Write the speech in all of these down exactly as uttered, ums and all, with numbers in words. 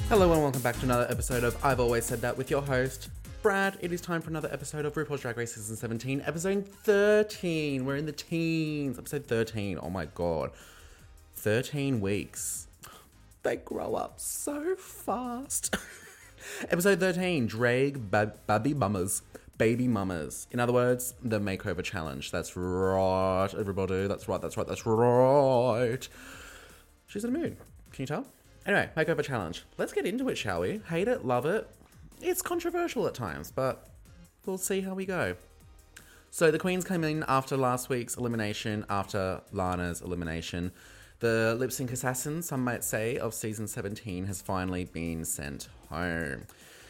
Hello and welcome back to another episode of I've Always Said That with your host, Brad. It is time for another episode of RuPaul's Drag Race Season seventeen, episode thirteen. We're in the teens. Episode thirteen. Oh my god. thirteen weeks. They grow up so fast. Episode thirteen, Drag ba- Baby Bummers. Baby Mamas. In other words, the makeover challenge. That's right, everybody. That's right, that's right, that's right. She's in a mood. Can you tell? Anyway, makeover challenge. Let's get into it, shall we? Hate it, love it. It's controversial at times, but we'll see how we go. So the queens came in after last week's elimination, after Lana's elimination. The lip sync assassin, some might say, of season seventeen has finally been sent home.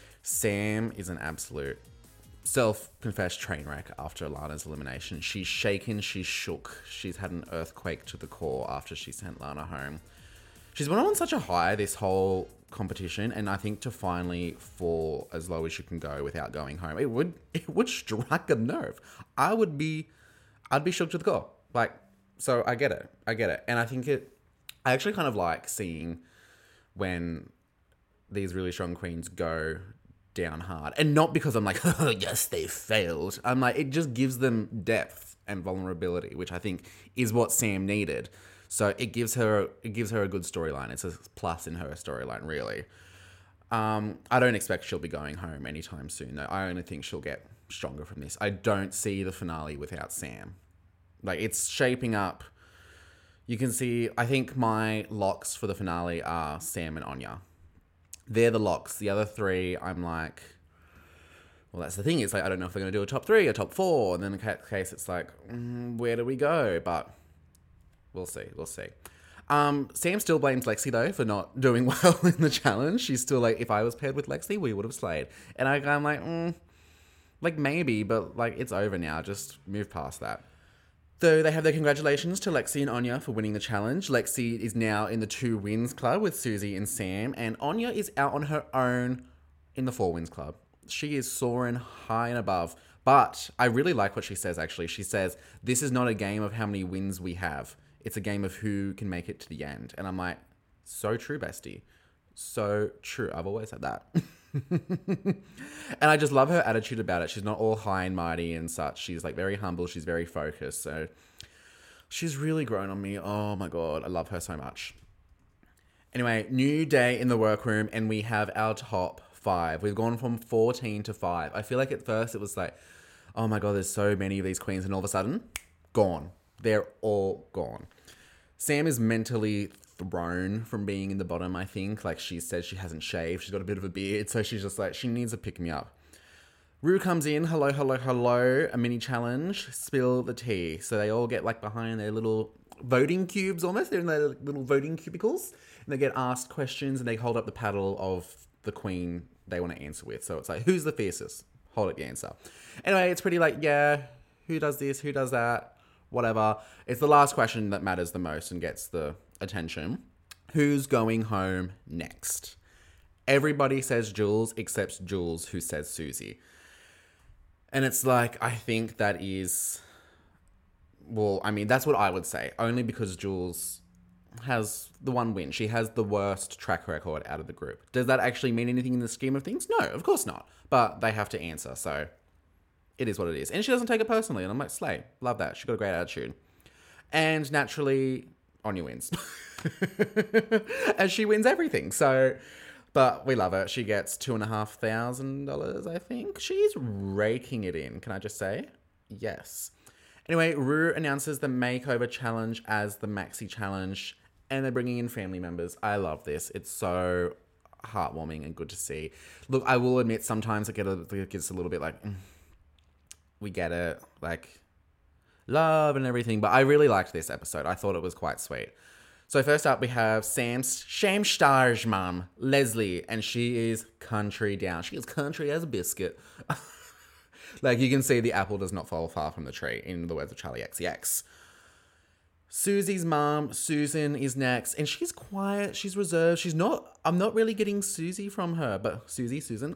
Sam is an absolute self-confessed train wreck after Lana's elimination. She's shaken, she's shook. She's had an earthquake to the core after she sent Lana home. She's been on such a high this whole competition, and I think to finally fall as low as you can go without going home, it would it would strike a nerve. I would be, I'd be shook to the core. Like, so I get it, I get it, and I think it. I actually kind of like seeing when these really strong queens go down hard, and not because I'm like, oh yes, they failed. I'm like, it just gives them depth and vulnerability, which I think is what Sam needed. So it gives her it gives her a good storyline. It's a plus in her storyline, really. Um, I don't expect she'll be going home anytime soon, though. I only think she'll get stronger from this. I don't see the finale without Sam. Like, it's shaping up. You can see, I think my locks for the finale are Sam and Anya. They're the locks. The other three, I'm like, well, that's the thing. It's like, I don't know if they're going to do a top three, a top four. And then in that case, it's like, mm, where do we go? But we'll see. We'll see. Um, Sam still blames Lexi, though, for not doing well in the challenge. She's still like, if I was paired with Lexi, we would have slayed. And I, I'm like, mm, like, maybe, but, like, it's over now. Just move past that. So they have their congratulations to Lexi and Anya for winning the challenge. Lexi is now in the two wins club with Susie and Sam, and Anya is out on her own in the four wins club. She is soaring high and above. But I really like what she says, actually. She says, this is not a game of how many wins we have. It's a game of who can make it to the end. And I'm like, so true, bestie. So true. I've always said that. And I just love her attitude about it. She's not all high and mighty and such. She's like very humble. She's very focused. So she's really grown on me. Oh my God. I love her so much. Anyway, new day in the workroom, and we have our top five. We've gone from fourteen to five. I feel like at first it was like, oh my God, there's so many of these queens, and all of a sudden, gone. They're all gone. Sam is mentally thrown from being in the bottom, I think. Like, she says she hasn't shaved. She's got a bit of a beard, so she's just like, she needs a pick-me-up. Rue comes in, hello, hello, hello, a mini challenge, spill the tea. So they all get like behind their little voting cubes almost. They're in their little voting cubicles, and they get asked questions, and they hold up the paddle of the queen they want to answer with. So it's like, who's the fiercest? Hold up the answer. Anyway, it's pretty like, yeah, who does this? Who does that? Whatever. It's the last question that matters the most and gets the attention. Who's going home next? Everybody says Jules except Jules, who says Susie. And it's like, I think that is, well, I mean, that's what I would say. Only because Jules has the one win. She has the worst track record out of the group. Does that actually mean anything in the scheme of things? No, of course not. But they have to answer, so it is what it is. And she doesn't take it personally. And I'm like, slay. Love that. She's got a great attitude. And naturally, Anya wins. And she wins everything. So, but we love her. She gets two and a half thousand dollars, I think. She's raking it in. Can I just say? Yes. Anyway, Rue announces the makeover challenge as the maxi challenge. And they're bringing in family members. I love this. It's so heartwarming and good to see. Look, I will admit sometimes it gets a little bit like, mm, we get it, like love and everything. But I really liked this episode. I thought it was quite sweet. So first up, we have Sam's Shamstar's mum, Leslie, and she is country down. She is country as a biscuit. Like, you can see the apple does not fall far from the tree, in the words of Charlie X C X. Susie's mum, Susan, is next, and she's quiet, she's reserved, she's not, I'm not really getting Susie from her, but Susie, Susan.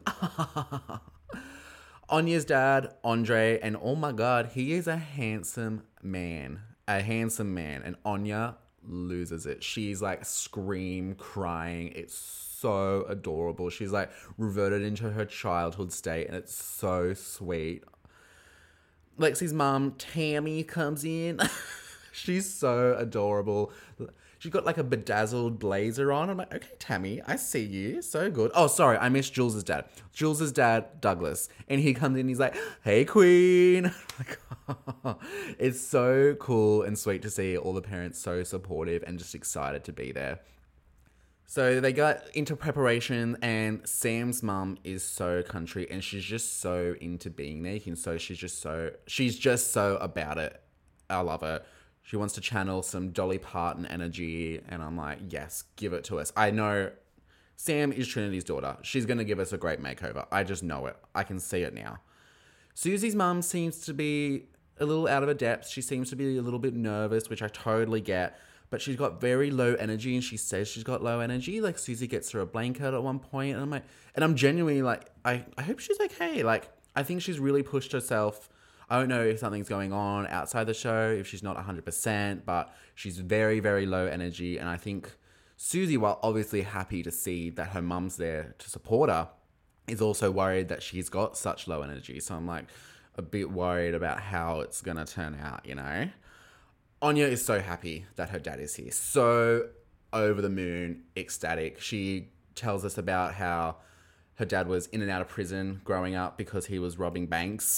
Anya's dad, Andre, and oh my God, he is a handsome man. A handsome man. And Anya loses it. She's like scream, crying. It's so adorable. She's like reverted into her childhood state and it's so sweet. Lexi's mom, Tammy, comes in. She's so adorable. She's got like a bedazzled blazer on. I'm like, okay, Tammy, I see you. So good. Oh, sorry, I missed Jules's dad. Jules's dad, Douglas. And he comes in, he's like, hey, queen. Like, oh, it's so cool and sweet to see all the parents so supportive and just excited to be there. So they got into preparation and Sam's mum is so country and she's just so into being there. And so she's just so, she's just so about it. I love it. She wants to channel some Dolly Parton energy. And I'm like, yes, give it to us. I know Sam is Trinity's daughter. She's going to give us a great makeover. I just know it. I can see it now. Susie's mum seems to be a little out of her depth. She seems to be a little bit nervous, which I totally get. But she's got very low energy and she says she's got low energy. Like Susie gets her a blanket at one point and I'm like, and I'm genuinely like, I, I hope she's okay. Like, I think she's really pushed herself. I don't know if something's going on outside the show, if she's not one hundred percent, but she's very, very low energy. And I think Susie, while obviously happy to see that her mum's there to support her, is also worried that she's got such low energy. So I'm like a bit worried about how it's going to turn out, you know? Anya is so happy that her dad is here. So over the moon, ecstatic. She tells us about how her dad was in and out of prison growing up because he was robbing banks.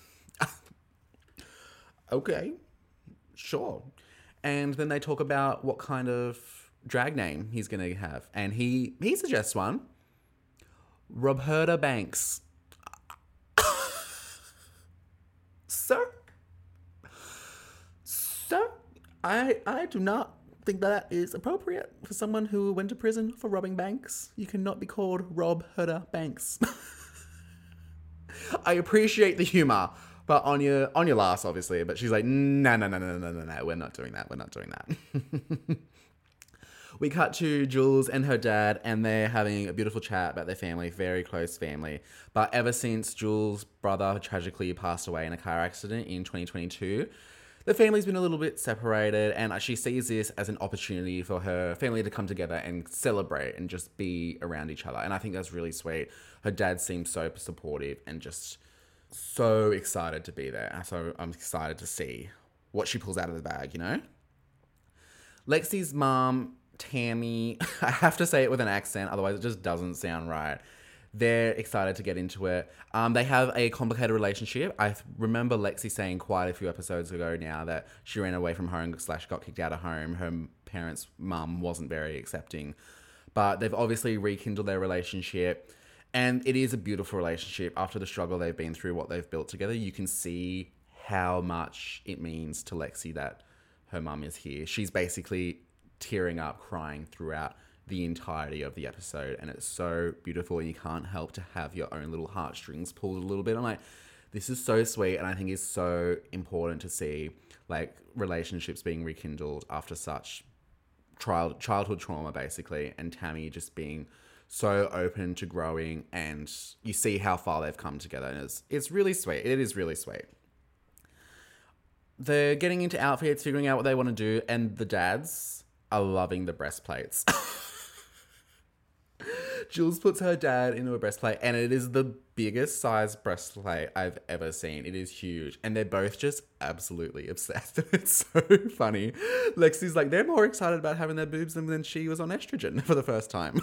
Okay, sure. And then they talk about what kind of drag name he's going to have. And he, he suggests one. Roberta Banks. Sir? Sir? I, I do not think that is appropriate for someone who went to prison for robbing banks. You cannot be called Rob Herder Banks. I appreciate the humor. But Anya, Anya laughs, obviously, but she's like, no, no, no, no, no, no, no, we're not doing that. We're not doing that. We cut to Jules and her dad, and they're having a beautiful chat about their family, very close family. But ever since Jules' brother tragically passed away in a car accident in twenty twenty-two, the family's been a little bit separated, and she sees this as an opportunity for her family to come together and celebrate and just be around each other. And I think that's really sweet. Her dad seems so supportive and just so excited to be there. So I'm excited to see what she pulls out of the bag, you know? Lexi's mom, Tammy, I have to say it with an accent, otherwise it just doesn't sound right. They're excited to get into it. Um, they have a complicated relationship. I remember Lexi saying quite a few episodes ago now that she ran away from home slash got kicked out of home. Her parents' mum wasn't very accepting. But they've obviously rekindled their relationship. And it is a beautiful relationship. After the struggle they've been through, what they've built together, you can see how much it means to Lexi that her mum is here. She's basically tearing up, crying throughout the entirety of the episode. And it's so beautiful. And you can't help to have your own little heartstrings pulled a little bit. I'm like, this is so sweet. And I think it's so important to see like relationships being rekindled after such child childhood trauma, basically. And Tammy just being so open to growing, and you see how far they've come together, and it's, it's really sweet. It is really sweet. They're getting into outfits, figuring out what they want to do, and the dads are loving the breastplates. Jules puts her dad into a breastplate, and it is the biggest size breastplate I've ever seen. It is huge, and they're both just absolutely obsessed. It's so funny. Lexi's like, they're more excited about having their boobs than when she was on estrogen for the first time.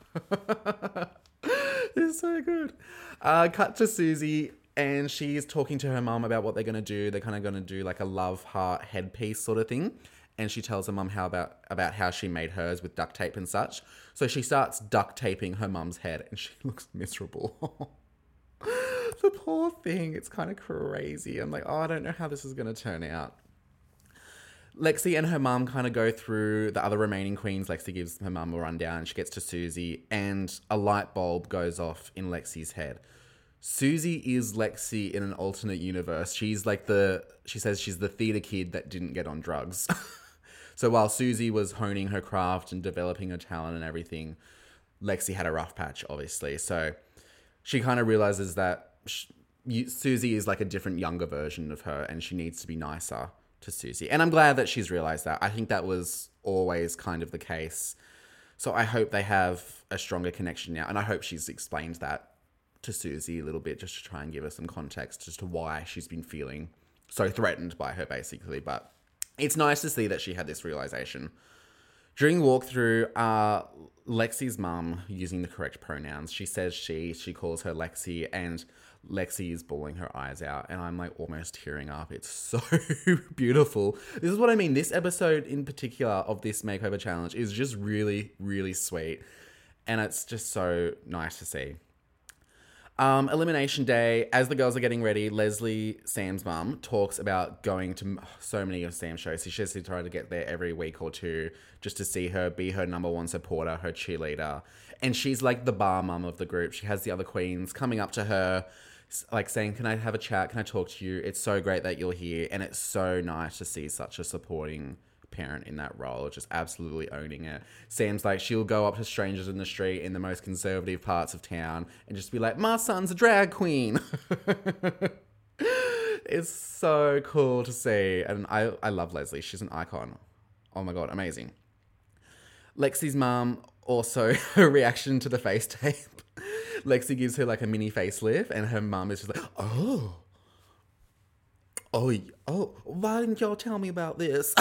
It's so good. Uh, cut to Susie, and she's talking to her mum about what they're going to do. They're kind of going to do like a love heart headpiece sort of thing. And she tells her mum how about, about how she made hers with duct tape and such. So she starts duct taping her mum's head, and she looks miserable. The poor thing. It's kind of crazy. I'm like, oh, I don't know how this is going to turn out. Lexi and her mum kind of go through the other remaining queens. Lexi gives her mum a rundown. She gets to Susie, and a light bulb goes off in Lexi's head. Susie is Lexi in an alternate universe. She's like the, she says she's the theatre kid that didn't get on drugs. So while Susie was honing her craft and developing her talent and everything, Lexi had a rough patch, obviously. So she kind of realizes that she, you, Susie is like a different, younger version of her, and she needs to be nicer to Susie. And I'm glad that she's realized that. I think that was always kind of the case So I hope they have a stronger connection now. And I hope she's explained that to Susie a little bit just to try and give her some context as to why she's been feeling so threatened by her, basically. But it's nice to see that she had this realization. During the walkthrough, uh, Lexi's mum, using the correct pronouns, she says she, she calls her Lexi, and Lexi is bawling her eyes out, and I'm like almost tearing up. It's so beautiful. This is what I mean. This episode in particular of this makeover challenge is just really, really sweet, and it's just so nice to see. Um, Elimination Day, as the girls are getting ready, Leslie, Sam's mum, talks about going to so many of Sam's shows. She says to try to get there every week or two just to see her, be her number one supporter, her cheerleader. And she's like the bar mum of the group. She has the other queens coming up to her, like saying, can I have a chat? Can I talk to you? It's so great that you're here. And it's so nice to see such a supporting parent in that role, just absolutely owning it. Sam's like, she'll go up to strangers in the street in the most conservative parts of town and just be like, my son's a drag queen. It's so cool to see. And I, I love Leslie. She's an icon. Oh my God, amazing. Lexi's mum, also her reaction to the face tape. Lexi gives her like a mini facelift and her mum is just like, oh, oh, oh, why didn't y'all tell me about this?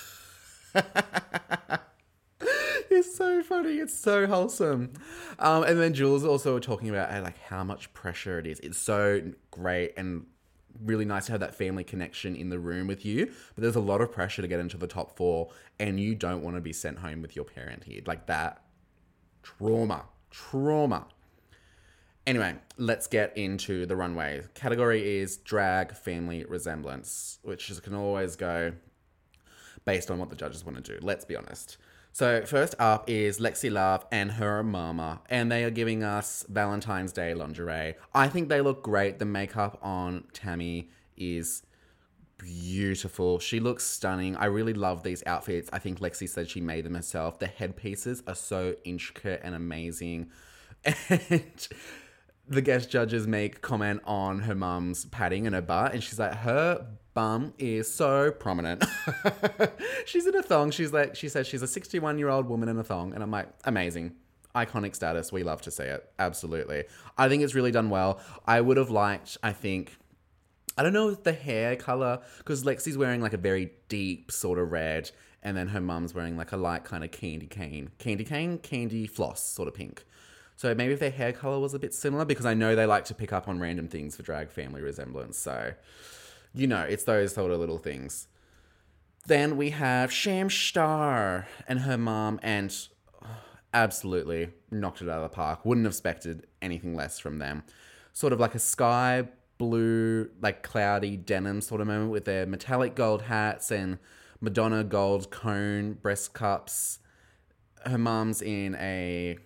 It's so funny. It's so wholesome. Um, and then Jules also talking about uh, like how much pressure it is. It's so great and really nice to have that family connection in the room with you. But there's a lot of pressure to get into the top four, and you don't want to be sent home with your parent here. Like that trauma, trauma. Anyway, let's get into the runway. Category is drag family resemblance, which is, can always go based on what the judges want to do. Let's be honest. So first up is Lexi Love and her mama, and they are giving us Valentine's Day lingerie. I think they look great. The makeup on Tammy is beautiful. She looks stunning. I really love these outfits. I think Lexi said she made them herself. The headpieces are so intricate and amazing. And the guest judges make comment on her mum's padding and her butt, and she's like, her bum is so prominent. She's in a thong. She's like, she says she's a sixty-one year old woman in a thong, and I'm like, amazing. Iconic status. We love to see it. Absolutely. I think it's really done well. I would have liked, I think, I don't know the hair color, because Lexi's wearing like a very deep sort of red, and then her mum's wearing like a light kind of candy cane, candy cane, candy floss sort of pink. So maybe if their hair color was a bit similar, because I know they like to pick up on random things for drag family resemblance. So, you know, it's those sort of little things. Then we have Sham Star and her mom, and oh, absolutely knocked it out of the park. Wouldn't have expected anything less from them. Sort of like a sky blue, like cloudy denim sort of moment with their metallic gold hats and Madonna gold cone breast cups. Her mom's in a...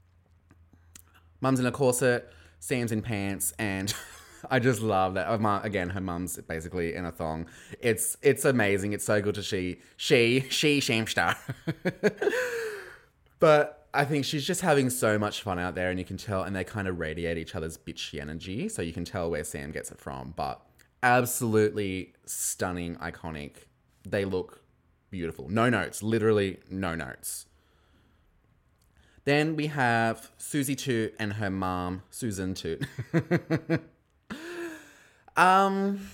Mum's in a corset, Sam's in pants, and I just love that. Again, her mum's basically in a thong. It's it's amazing. It's so good to see. She, she, Shamstar. But I think she's just having so much fun out there, and you can tell, and they kind of radiate each other's bitchy energy, so you can tell where Sam gets it from. But absolutely stunning, iconic. They look beautiful. No notes. Literally no notes. Then we have Susie Toot and her mom, Susan Toot. um,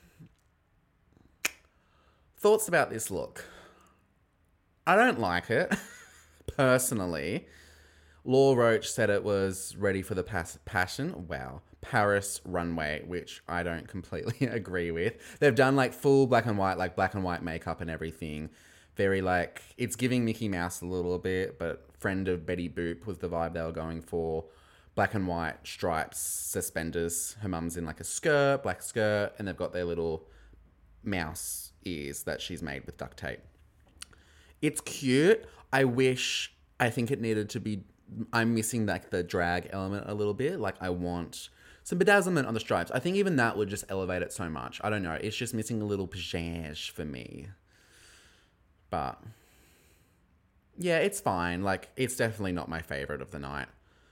thoughts about this look? I don't like it, personally. Law Roach said it was ready for the pas- passion. Wow. Paris runway, which I don't completely agree with. They've done like full black and white, like black and white makeup and everything. Very like, it's giving Mickey Mouse a little bit, but friend of Betty Boop was the vibe they were going for. Black and white stripes, suspenders. Her mum's in like a skirt, black skirt, and they've got their little mouse ears that she's made with duct tape. It's cute. I wish, I think it needed to be, I'm missing like the drag element a little bit. Like I want some bedazzlement on the stripes. I think even that would just elevate it so much. I don't know. It's just missing a little pizzazz for me. But yeah, it's fine. Like, it's definitely not my favorite of the night.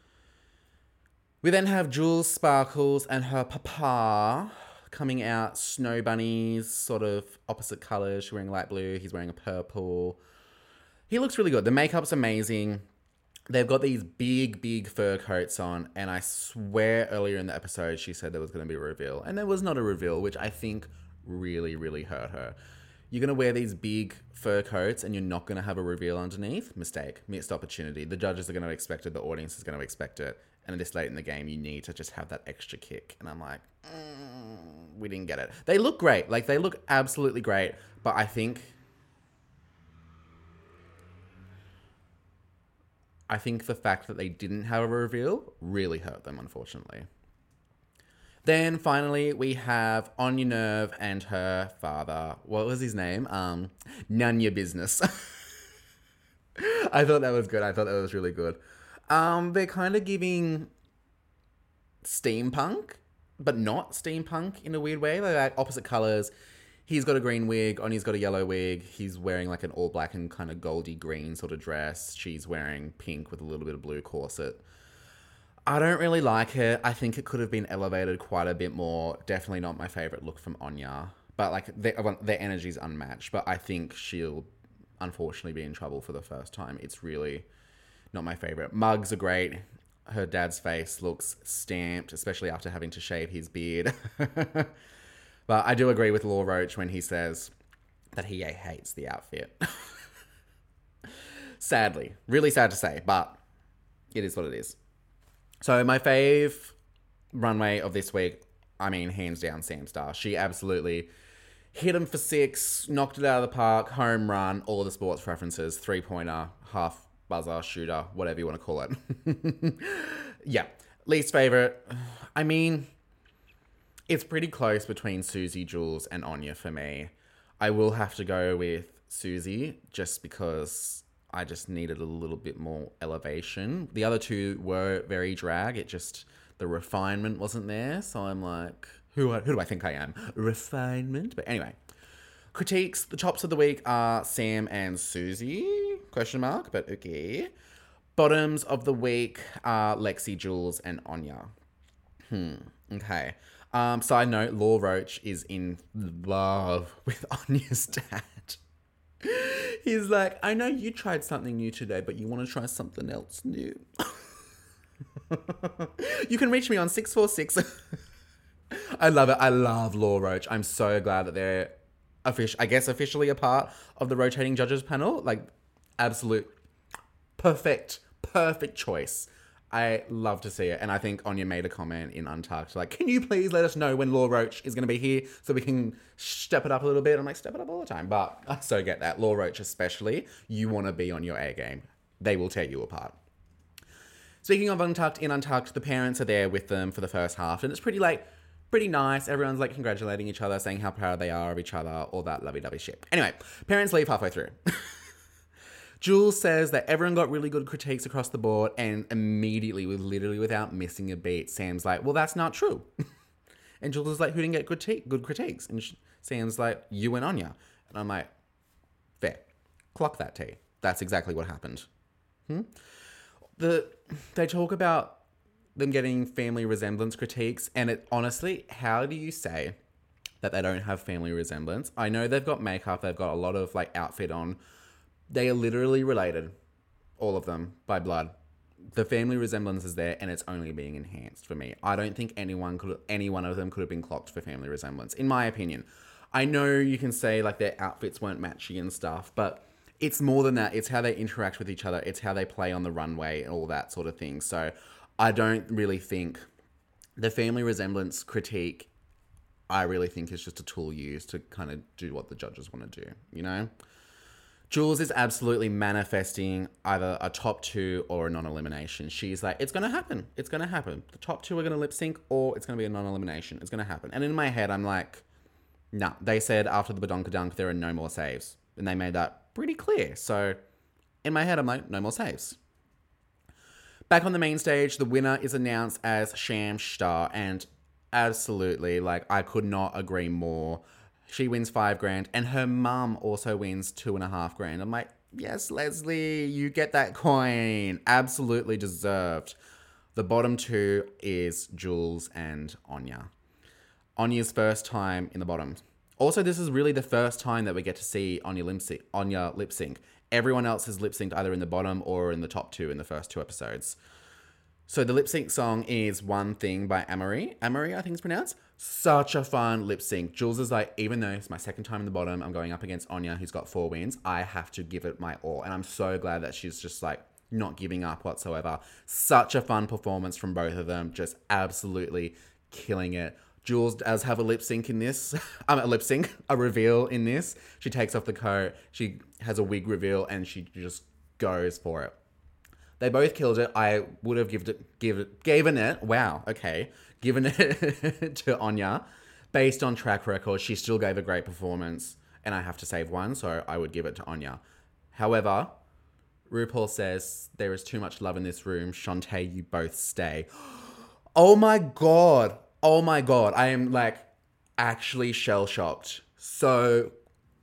We then have Jules Sparkles and her papa coming out, snow bunnies, sort of opposite colors. She's wearing light blue. He's wearing a purple. He looks really good. The makeup's amazing. they've got these big, big fur coats on, and I swear earlier in the episode she said there was going to be a reveal, and there was not a reveal, which I think really, really hurt her. You're going to wear these big fur coats and you're not going to have a reveal underneath? Mistake. Missed opportunity. The judges are going to expect it. The audience is going to expect it. And this late in the game, you need to just have that extra kick. And I'm like, mm, we didn't get it. They look great. Like, they look absolutely great. But I think... I think the fact that they didn't have a reveal really hurt them, unfortunately. Then finally, we have Anya Nerve and her father. What was his name? Um, None Your Business. I thought that was good. I thought that was really good. Um, they're kind of giving steampunk, but not steampunk in a weird way. They're like opposite colours. He's got a green wig. Anya's got a yellow wig. He's wearing like an all black and kind of goldy green sort of dress. She's wearing pink with a little bit of blue corset. I don't really like it. I think it could have been elevated quite a bit more. Definitely not my favourite look from Anya. But like their, their energy's unmatched. But I think she'll unfortunately be in trouble for the first time. It's really not my favourite. Mugs are great. Her dad's face looks stamped, especially after having to shave his beard. But I do agree with Law Roach when he says that he hates the outfit. Sadly. Really sad to say, but it is what it is. So my fave runway of this week, I mean, hands down, Sam Star. She absolutely hit him for six, knocked it out of the park, home run, all of the sports preferences, three-pointer, half buzzer, shooter, whatever you want to call it. Yeah. Least favorite, I mean, it's pretty close between Susie, Jules, and Anya for me. I will have to go with Susie just because I just needed a little bit more elevation. The other two were very drag. It just, the refinement wasn't there. So I'm like, who, who do I think I am? Refinement? But anyway, critiques. The tops of the week are Sam and Susie, question mark, but okay. Bottoms of the week are Lexi, Jules, and Anya. Hmm, okay. Um, side note, Law Roach is in love with Anya's dad. He's like, I know you tried something new today, but you want to try something else new. You can reach me on six four six. I love it. I love Law Roach. I'm so glad that they're, offic- I guess, officially a part of the rotating judges panel. Like, absolute perfect, perfect choice. I love to see it. And I think Anya made a comment in Untucked, like, can you please let us know when Law Roach is going to be here so we can step it up a little bit? I'm like, step it up all the time. But I so get that. Law Roach especially, you want to be on your A game. They will tear you apart. Speaking of Untucked, in Untucked, the parents are there with them for the first half. And it's pretty, like, pretty nice. Everyone's, like, congratulating each other, saying how proud they are of each other, all that lovey-dovey shit. Anyway, parents leave halfway through. Jules says that everyone got really good critiques across the board, and immediately, with literally without missing a beat, Sam's like, well, that's not true. And Jules is like, who didn't get good, te- good critiques? And she, Sam's like, you and Anya. And I'm like, fair. Clock that tea. That's exactly what happened. Hmm? The They talk about them getting family resemblance critiques, and it honestly, how do you say that they don't have family resemblance? I know they've got makeup, they've got a lot of like outfit on. They are literally related, all of them, by blood. The family resemblance is there, and it's only being enhanced for me. I don't think anyone could, any one of them could have been clocked for family resemblance, in my opinion. I know you can say like their outfits weren't matchy and stuff, but it's more than that. It's how they interact with each other. It's how they play on the runway and all that sort of thing. So I don't really think the family resemblance critique, I really think is just a tool used to kind of do what the judges want to do, you know? Jules is absolutely manifesting either a top two or a non-elimination. She's like, it's going to happen. It's going to happen. The top two are going to lip sync or it's going to be a non-elimination. It's going to happen. And in my head, I'm like, nah. They said after the Badonkadunk, there are no more saves. And they made that pretty clear. So in my head, I'm like, no more saves. Back on the main stage, the winner is announced as Sham Star. And absolutely, like, I could not agree more. She wins five grand, and her mum also wins two and a half grand. I'm like, yes, Leslie, you get that coin. Absolutely deserved. The bottom two is Jules and Anya. Anya's first time in the bottom. Also, this is really the first time that we get to see Anya lip sync. Anya lip sync. Everyone else has lip synced either in the bottom or in the top two in the first two episodes. So the lip sync song is One Thing by Amory. Amory, I think it's pronounced. Such a fun lip sync. Jules is like, even though it's my second time in the bottom, I'm going up against Anya, who's got four wins. I have to give it my all. And I'm so glad that she's just like not giving up whatsoever. Such a fun performance from both of them. Just absolutely killing it. Jules does have a lip sync in this. Um, a lip sync, a reveal in this. She takes off the coat. She has a wig reveal and she just goes for it. They both killed it. I would have given it, give it, given it, wow, okay, given it to Anya. Based on track record, she still gave a great performance, and I have to save one, so I would give it to Anya. However, RuPaul says, there is too much love in this room. Shantae, you both stay. Oh my God. Oh my God. I am like actually shell-shocked. So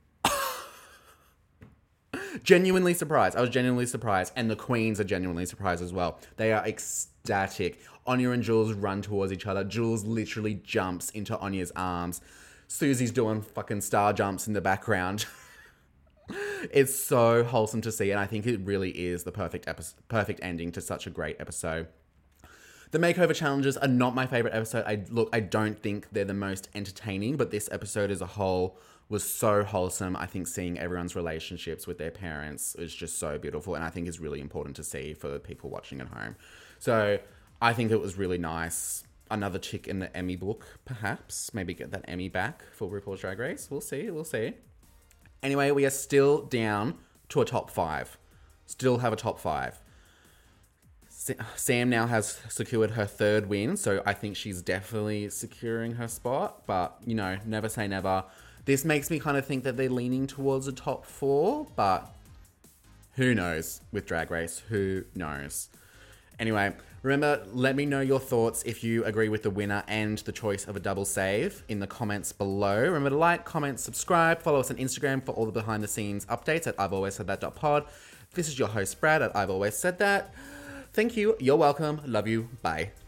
genuinely surprised. I was genuinely surprised. And the queens are genuinely surprised as well. They are ecstatic. Anya and Jules run towards each other. Jules literally jumps into Anya's arms. Susie's doing fucking star jumps in the background. It's so wholesome to see. And I think it really is the perfect episode, perfect ending to such a great episode. The makeover challenges are not my favorite episode. I look, I don't think they're the most entertaining, but this episode as a whole was so wholesome. I think seeing everyone's relationships with their parents is just so beautiful, and I think is really important to see for the people watching at home. So I think it was really nice. Another tick in the Emmy book, perhaps. Maybe get that Emmy back for RuPaul's Drag Race. We'll see, we'll see. Anyway, we are still down to a top five. Still have a top five. Sam now has secured her third win, so I think she's definitely securing her spot. But, you know, never say never. This makes me kind of think that they're leaning towards a top four, but who knows with Drag Race? Who knows? Anyway, remember, let me know your thoughts if you agree with the winner and the choice of a double save in the comments below. Remember to like, comment, subscribe, follow us on Instagram for all the behind the scenes updates at I've Always Said That dot pod. This is your host, Brad, at I've Always Said That. Thank you. You're welcome. Love you. Bye.